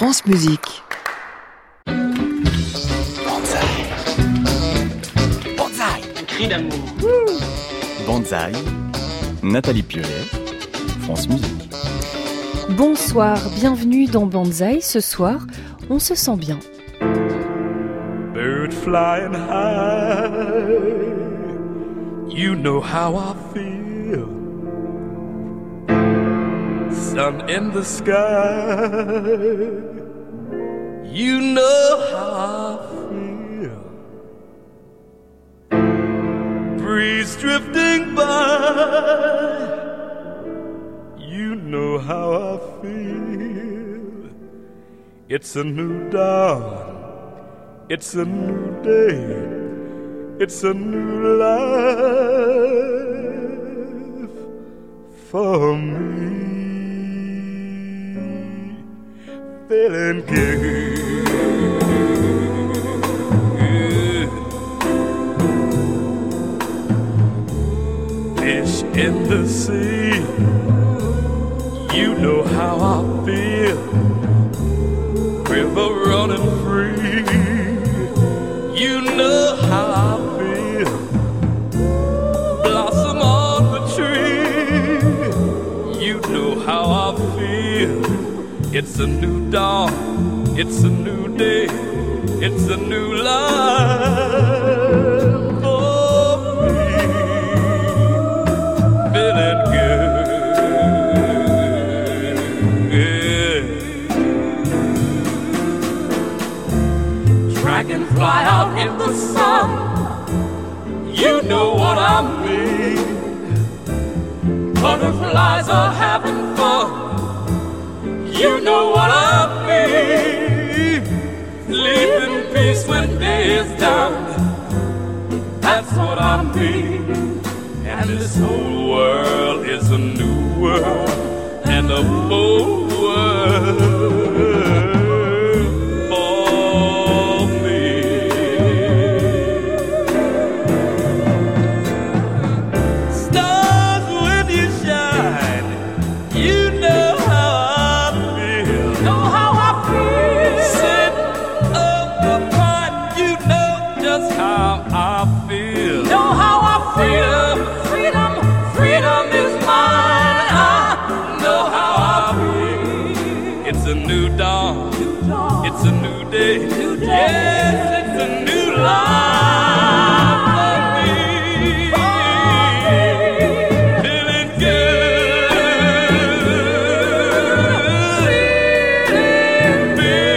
France Musique. Banzai. Banzai. Un cri d'amour. Banzai. Nathalie Piolet, France Musique. Bonsoir, bienvenue dans Banzai. Ce soir, on se sent bien. Bird flying high, you know how I feel. Sun in the sky, you know how I feel. Breeze drifting by, you know how I feel. It's a new dawn. It's a new day, it's a new life for me. Feeling good. Fish in the sea, you know how I feel. River running free, you know how I feel. Blossom on the tree, you know how I feel. It's a new dawn, it's a new day, it's a new life for me. Feeling good, yeah. Dragonfly out in the sun, you know what I mean. Butterflies are having fun, you know what I mean. Sleep in peace when day is done, that's what I mean. And this whole world is a new world, and a whole world. It's a new day, yes, it's a new life for me. Feeling good, feeling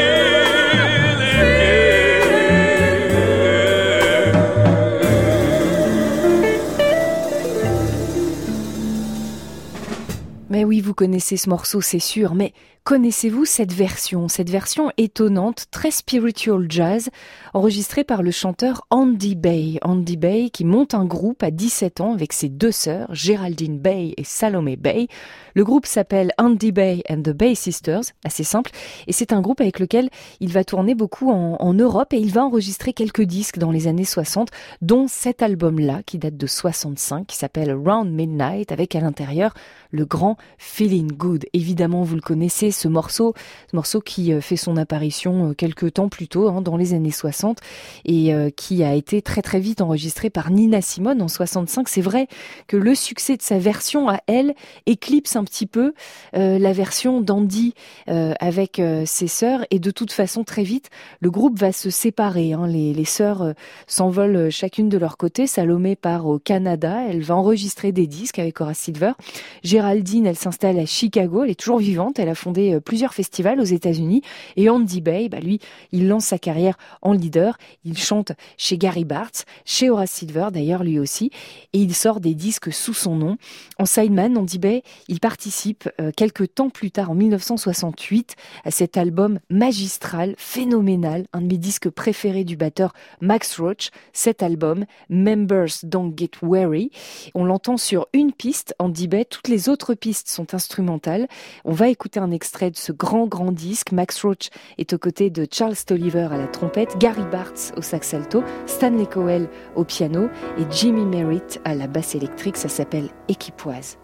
good. Mais oui, vous connaissez ce morceau, c'est sûr, mais connaissez-vous cette version étonnante, très spiritual jazz, enregistrée par le chanteur Andy Bey. Andy Bey qui monte un groupe à 17 ans avec ses deux sœurs, Geraldine Bey et Salome Bey. Le groupe s'appelle Andy Bey and the Bey Sisters, assez simple, et c'est un groupe avec lequel il va tourner beaucoup en Europe et il va enregistrer quelques disques dans les années 60, dont cet album-là qui date de 65, qui s'appelle Round Midnight, avec à l'intérieur le grand Feeling Good. Évidemment, vous le connaissez, ce morceau qui fait son apparition quelques temps plus tôt, dans les années 60, et qui a été très très vite enregistré par Nina Simone en 65. C'est vrai que le succès de sa version à elle éclipse un petit peu la version d'Andy avec ses sœurs, et de toute façon très vite le groupe va se séparer. Les sœurs s'envolent chacune de leur côté. Salomé part au Canada, elle va enregistrer des disques avec Horace Silver. Géraldine, elle s'installe à Chicago, elle est toujours vivante, elle a fondé plusieurs festivals aux États-Unis, et Andy Bey, lui, il lance sa carrière en leader, il chante chez Gary Bartz, chez Horace Silver d'ailleurs lui aussi, et il sort des disques sous son nom. En sideman, Andy Bey, il participe quelques temps plus tard, en 1968, à cet album magistral, phénoménal, un de mes disques préférés du batteur Max Roach, cet album, Members Don't Get Weary. On l'entend sur une piste, Andy Bey, toutes les autres pistes sont instrumentales. On va écouter un extrait de ce grand disque. Max Roach est aux côtés de Charles Tolliver à la trompette, Gary Bartz au sax alto, Stanley Cowell au piano et Jimmy Merritt à la basse électrique. Ça s'appelle Équipoise.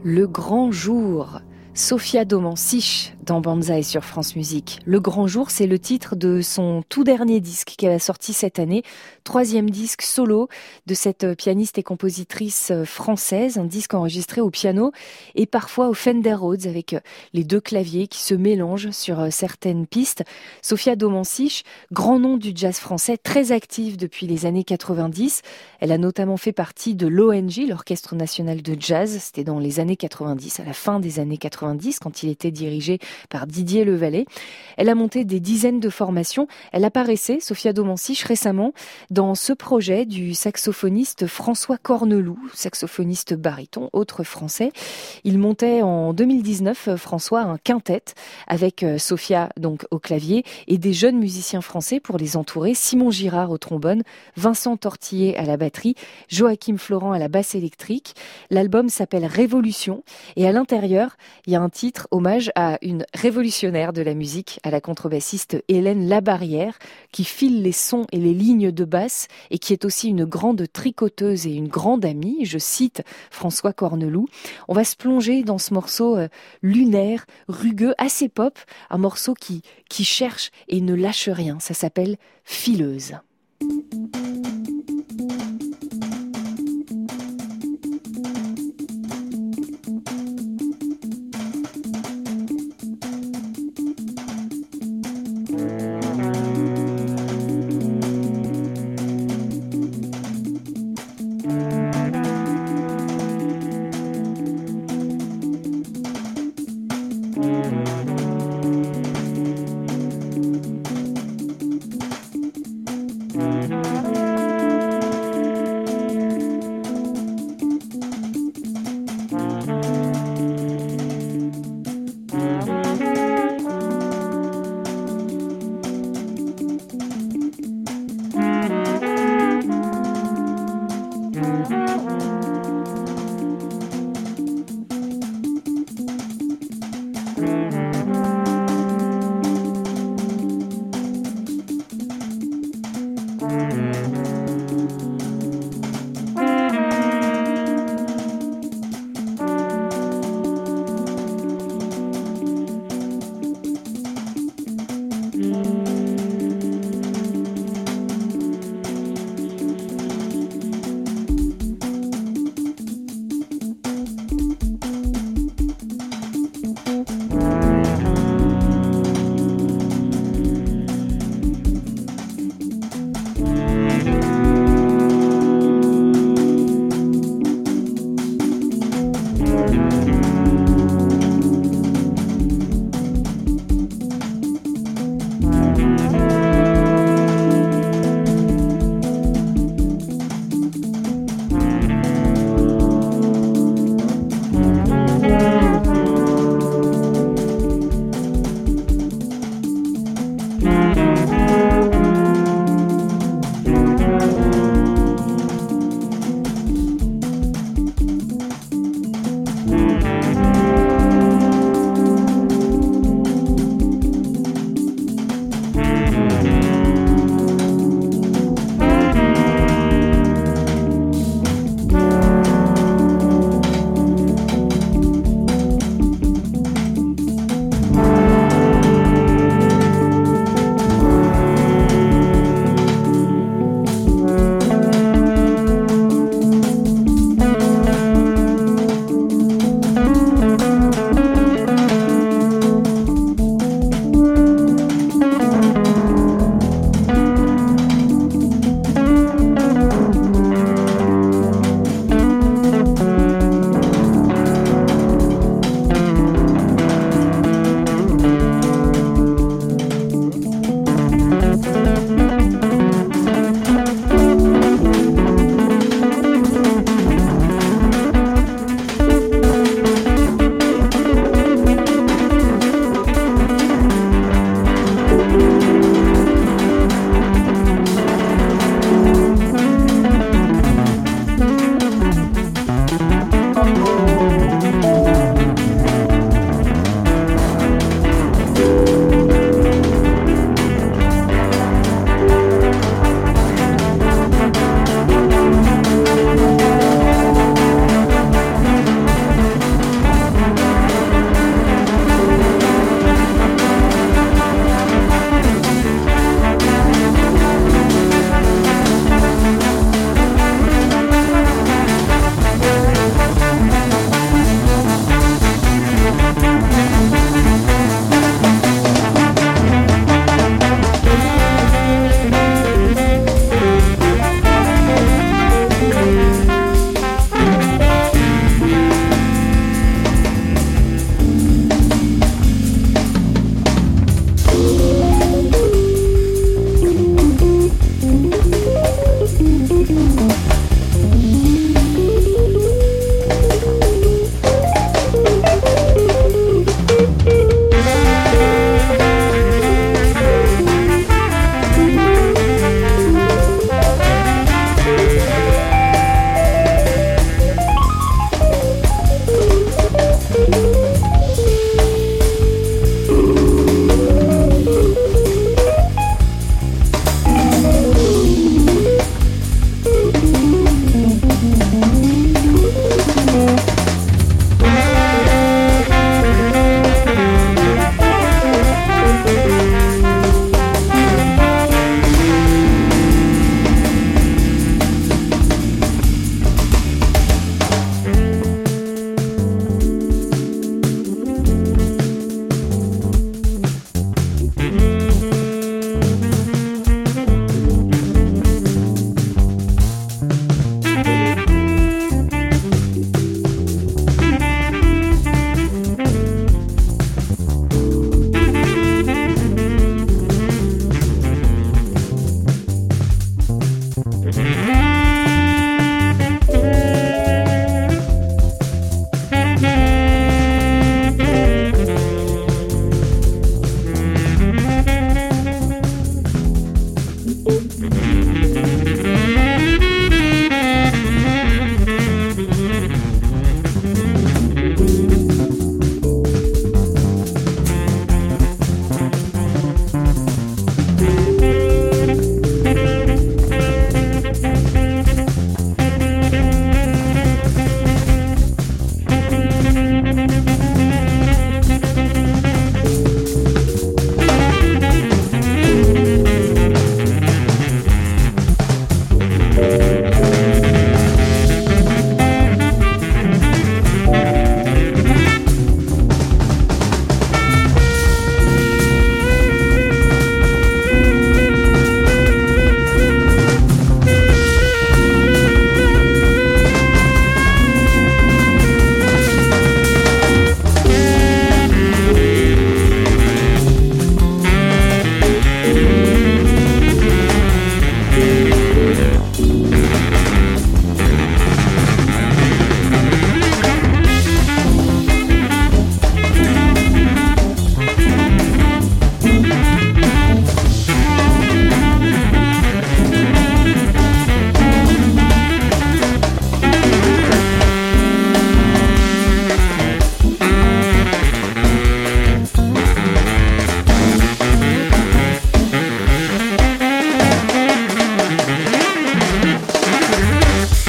Le grand jour, Sofia Domansich dans Banzai sur France Musique. Le grand jour, c'est le titre de son tout dernier disque qu'elle a sorti cette année, 3e disque solo de cette pianiste et compositrice française, un disque enregistré au piano et parfois au Fender Rhodes avec les 2 claviers qui se mélangent sur certaines pistes. Sofia Domansich, grand nom du jazz français, très active depuis les années 90. Elle a notamment fait partie de l'ONJ, l'Orchestre National de Jazz. C'était dans les années 90, à la fin des années 90, quand il était dirigé par Didier Levalet. Elle a monté des dizaines de formations. Elle apparaissait, Sofia Domansich, récemment dans ce projet du saxophoniste François Corneloup, saxophoniste baryton, autre français. Il montait en 2019, François, un quintet avec Sofia donc au clavier et des jeunes musiciens français pour les entourer. Simon Girard au trombone, Vincent Tortillé à la batterie, Joachim Florent à la basse électrique. L'album s'appelle Révolution et à l'intérieur, il y a un titre hommage à une révolutionnaire de la musique, à la contrebassiste Hélène Labarrière, qui file les sons et les lignes de basse et qui est aussi une grande tricoteuse et une grande amie. Je cite François Corneloup. On va se plonger dans ce morceau lunaire, rugueux, assez pop, un morceau qui cherche et ne lâche rien. Ça s'appelle Fileuse.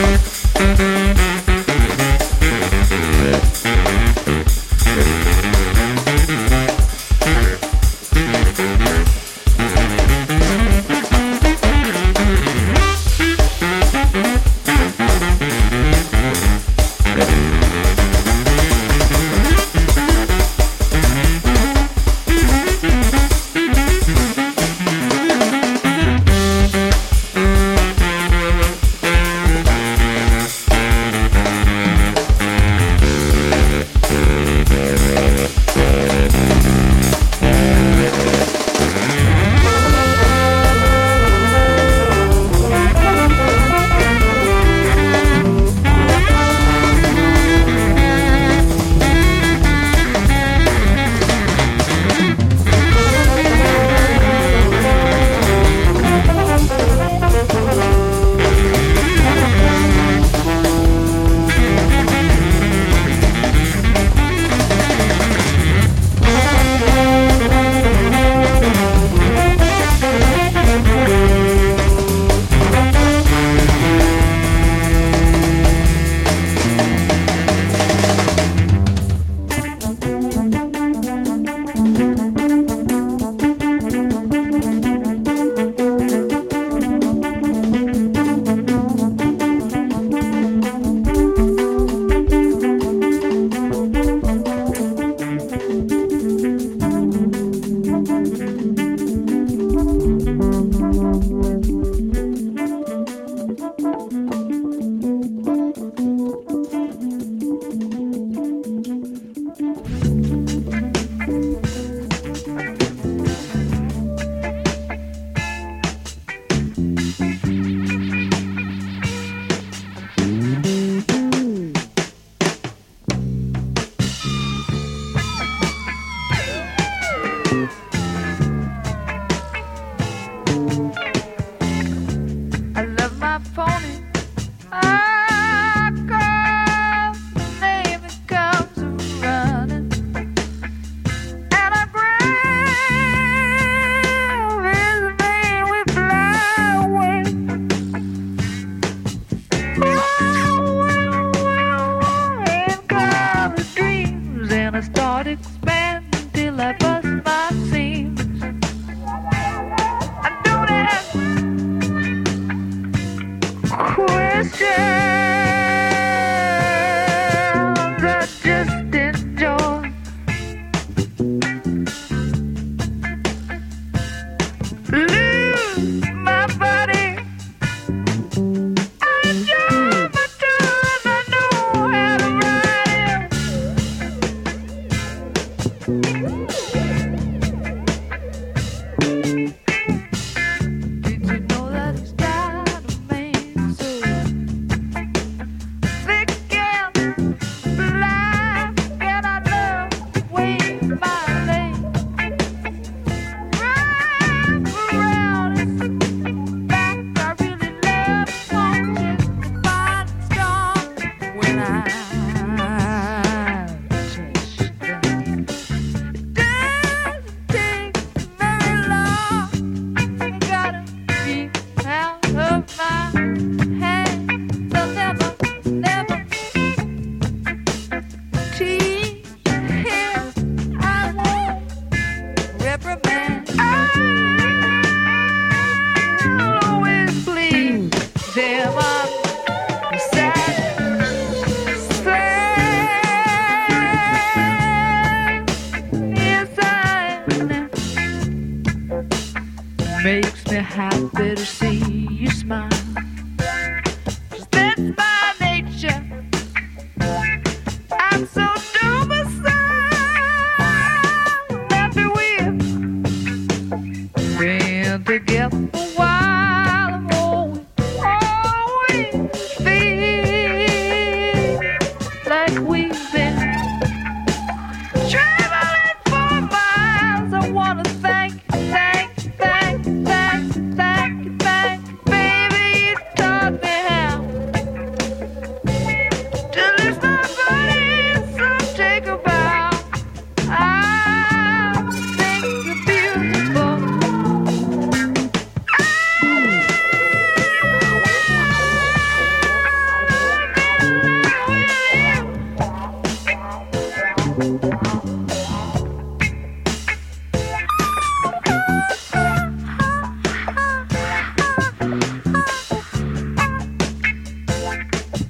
Thank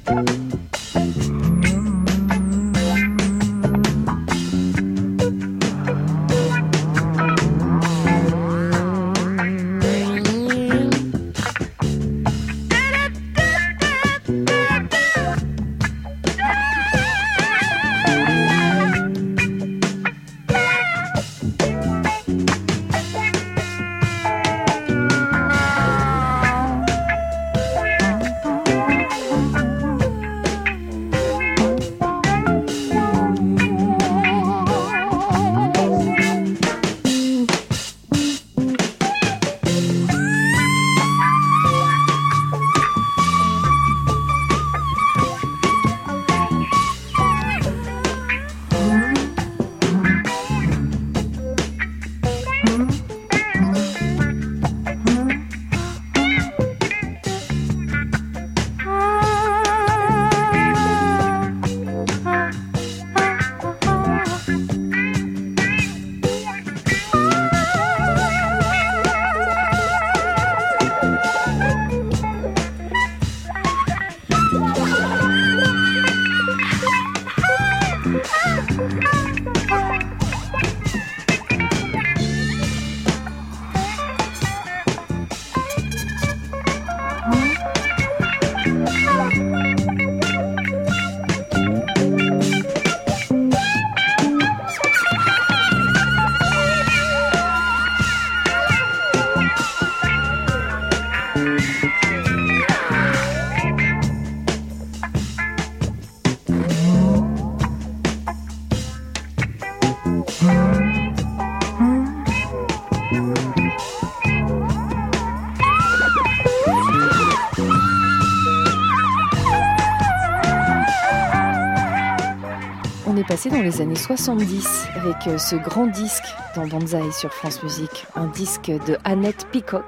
Passé dans les années 70 avec ce grand disque dans Banzai sur France Musique, un disque de Annette Peacock.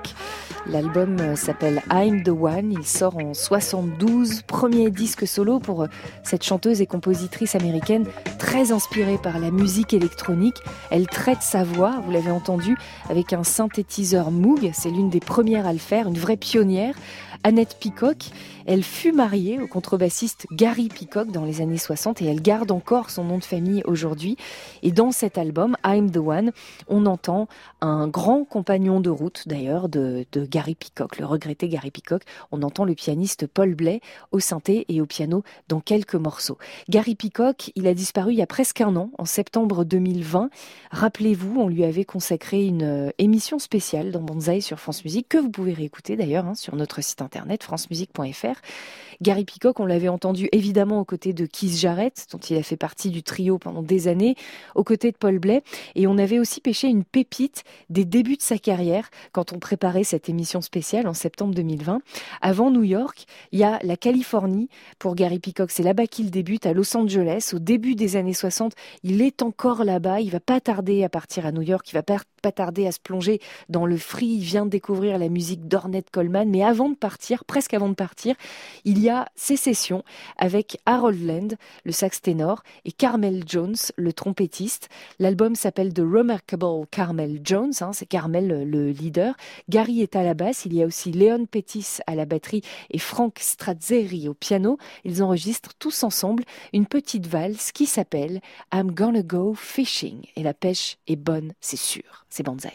L'album s'appelle I'm the One, il sort en 72, premier disque solo pour cette chanteuse et compositrice américaine très inspirée par la musique électronique. Elle traite sa voix, vous l'avez entendu, avec un synthétiseur Moog, c'est l'une des premières à le faire, une vraie pionnière. Annette Peacock, elle fut mariée au contrebassiste Gary Peacock dans les années 60 et elle garde encore son nom de famille aujourd'hui. Et dans cet album, I'm the One, on entend un grand compagnon de route d'ailleurs de Gary Peacock, le regretté Gary Peacock. On entend le pianiste Paul Bley au synthé et au piano dans quelques morceaux. Gary Peacock, il a disparu il y a presque un an, en septembre 2020. Rappelez-vous, on lui avait consacré une émission spéciale dans Banzai sur France Musique, que vous pouvez réécouter d'ailleurs sur notre site internet francemusique.fr. Gary Peacock, on l'avait entendu évidemment aux côtés de Keith Jarrett, dont il a fait partie du trio pendant des années, aux côtés de Paul Bley, et on avait aussi pêché une pépite des débuts de sa carrière quand on préparait cette émission spéciale en septembre 2020. Avant New York, il y a la Californie pour Gary Peacock, c'est là-bas qu'il débute, à Los Angeles, au début des années 60, il est encore là-bas, il va pas tarder à partir à New York, il va pas tarder à se plonger dans le free, il vient de découvrir la musique d'Ornette Coleman, mais avant de partir, presque avant de partir, il y a ses sessions avec Harold Land, le sax ténor, et Carmel Jones, le trompettiste. L'album s'appelle The Remarkable Carmel Jones, c'est Carmel le leader. Gary est à la basse, il y a aussi Leon Pettis à la batterie et Frank Strazzeri au piano. Ils enregistrent tous ensemble une petite valse qui s'appelle I'm Gonna Go Fishing. Et la pêche est bonne, c'est sûr. C'est Banzai.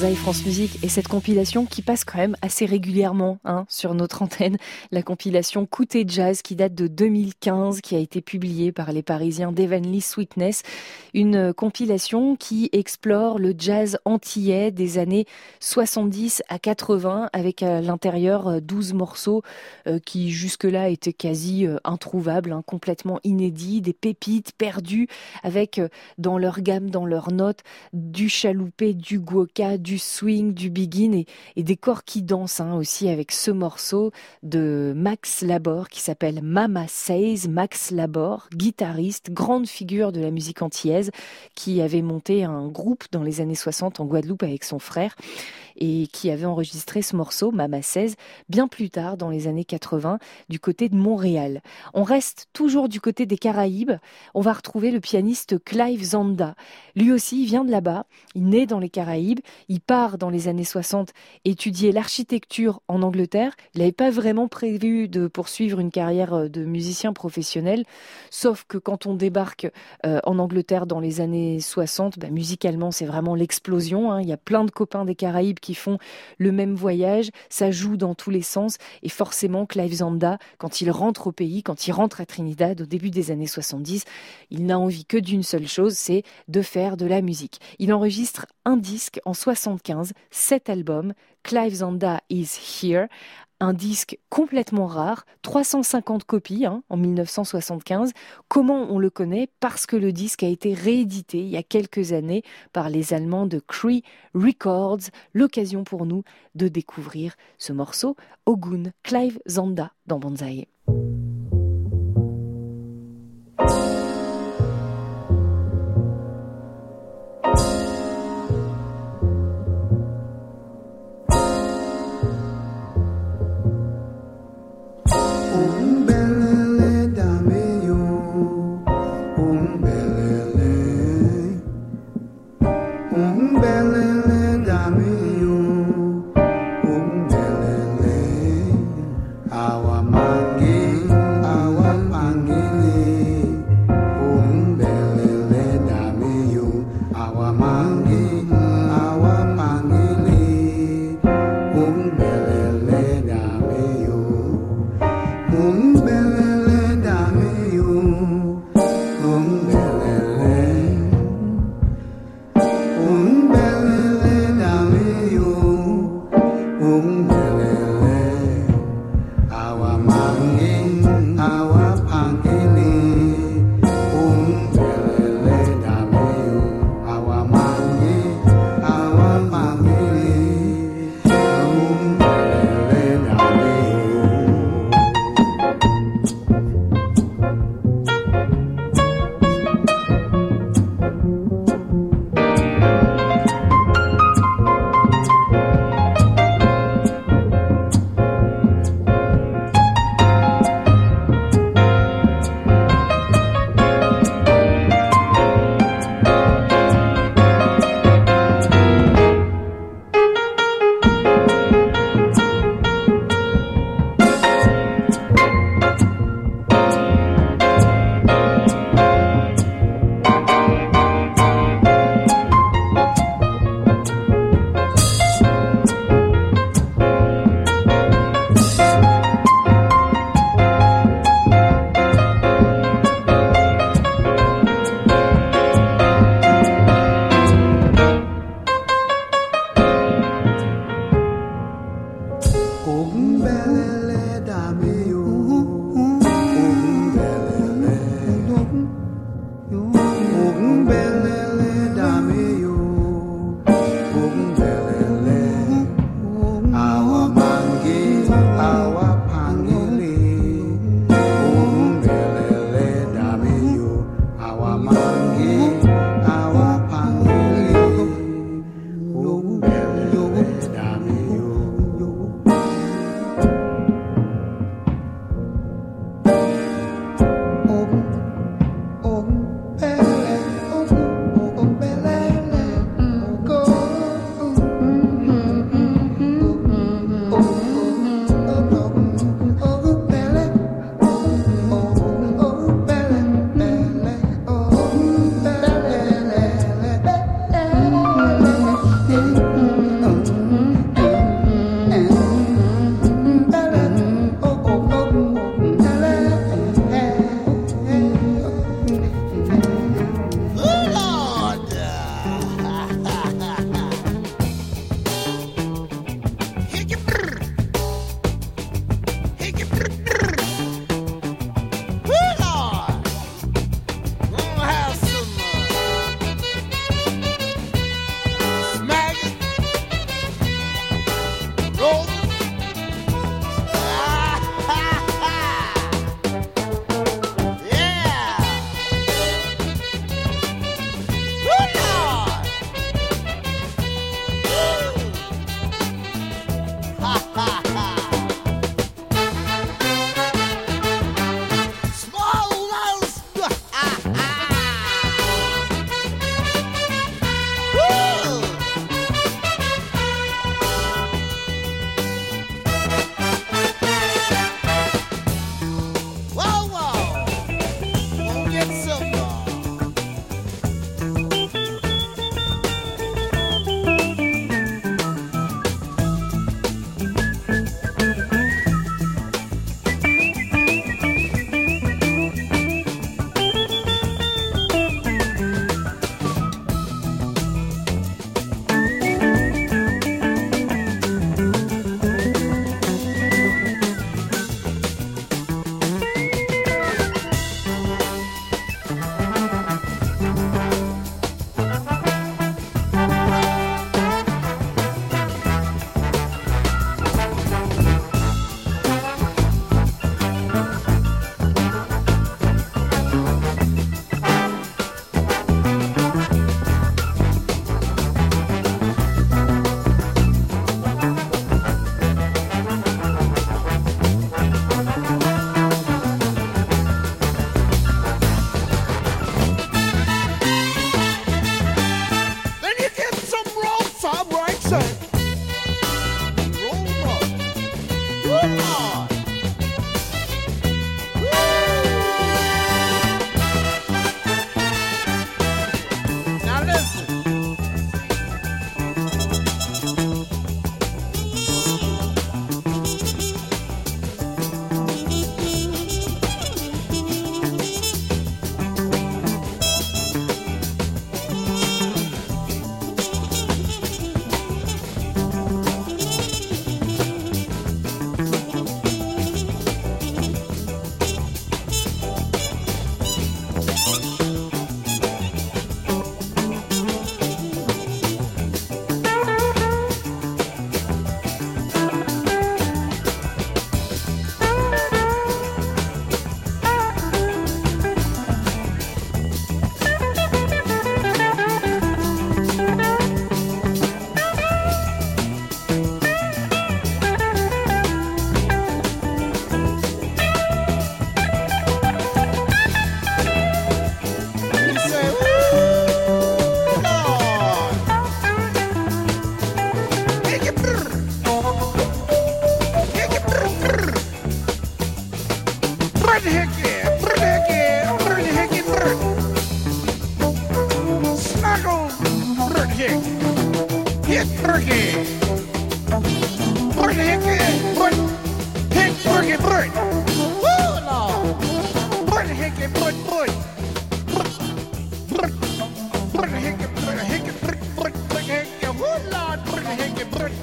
Banzai France Musique et cette compilation qui passe quand même assez régulièrement sur notre antenne, la compilation Côté Jazz qui date de 2015, qui a été publiée par les Parisiens d'Heavenly Sweetness, une compilation qui explore le jazz antillais des années 70 à 80 avec à l'intérieur 12 morceaux qui jusque-là étaient quasi introuvables, complètement inédits, des pépites perdues avec dans leur gamme, dans leurs notes, du chaloupé, du guoka, du swing, du begin et des corps qui dansent aussi avec ce morceau de Max Labor qui s'appelle Mama Says. Max Labor, guitariste, grande figure de la musique antillaise qui avait monté un groupe dans les années 60 en Guadeloupe avec son frère et qui avait enregistré ce morceau, Mama Says, bien plus tard dans les années 80 du côté de Montréal. On reste toujours du côté des Caraïbes, on va retrouver le pianiste Clive Zanda. Lui aussi, il vient de là-bas, il naît dans les Caraïbes, il part dans les années 60 étudier l'architecture en Angleterre. Il n'avait pas vraiment prévu de poursuivre une carrière de musicien professionnel, sauf que quand on débarque en Angleterre dans les années 60, musicalement c'est vraiment l'explosion. Il y a plein de copains des Caraïbes qui font le même voyage, ça joue dans tous les sens et forcément Clive Zanda, quand il rentre au pays, quand il rentre à Trinidad au début des années 70, il n'a envie que d'une seule chose, c'est de faire de la musique. Il enregistre un disque en 75, 7 albums, Clive Zanda is Here, un disque complètement rare, 350 copies en 1975. Comment on le connaît? Parce que le disque a été réédité il y a quelques années par les Allemands de Cree Records. L'occasion pour nous de découvrir ce morceau, Ogun, Clive Zanda dans Banzai.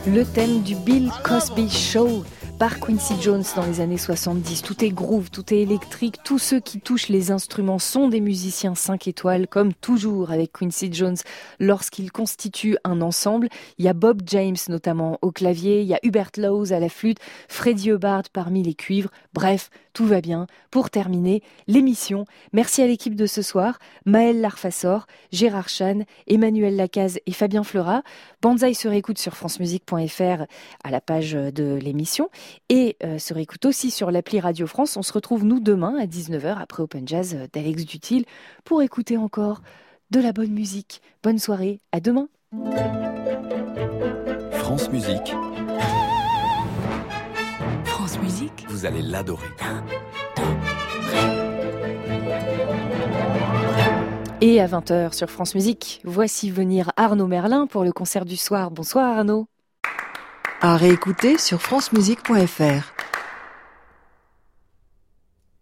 Le thème du Bill Cosby Show par Quincy Jones dans les années 70. Tout est groove, tout est électrique. Tous ceux qui touchent les instruments sont des musiciens 5 étoiles, comme toujours avec Quincy Jones lorsqu'il constitue un ensemble. Il y a Bob James notamment au clavier, il y a Hubert Laws à la flûte, Freddie Hubbard parmi les cuivres. Bref, tout va bien. Pour terminer l'émission, merci à l'équipe de ce soir, Maëlle Larfassor, Gérard Chan, Emmanuel Lacaze et Fabien Fleurat. Banzai se réécoute sur francemusique.fr à la page de l'émission et se réécoute aussi sur l'appli Radio France. On se retrouve nous demain à 19h après Open Jazz d'Alex Dutil pour écouter encore de la bonne musique. Bonne soirée, à demain. France Musique. France Musique. Vous allez l'adorer. Et à 20h sur France Musique, voici venir Arnaud Merlin pour le concert du soir. Bonsoir Arnaud. À réécouter sur francemusique.fr.